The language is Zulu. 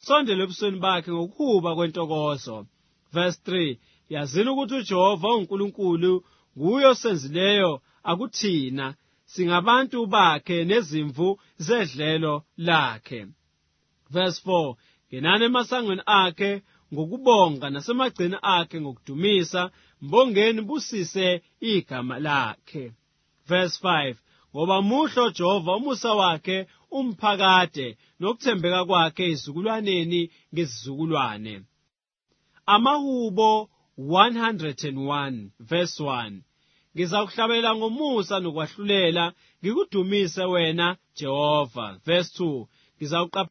sondele ebusweni bakhe ngokuhuba kwentokozo. Verse 3, yazini ukuthi uJehova uNkulunkulu nguye osenzileyo, akuthina, singabantu bakhe nezimvu zedlelo lakhe. Verse 4, ngenani emasangweni akhe ngokubonga nasemagceni akhe ngokudumisa, mbongeni busise igama lakhe. Verse 5, ngoba muhlo Jehova umusa wakhe umphakade, nokuthembeka kwakhe izizukulwaneni ngezizukulwane. Amahubo 101 verse 1, ngizakuhlabela ngomusa nokwahlulela, ngikudumise wena Jehova. Verse 2,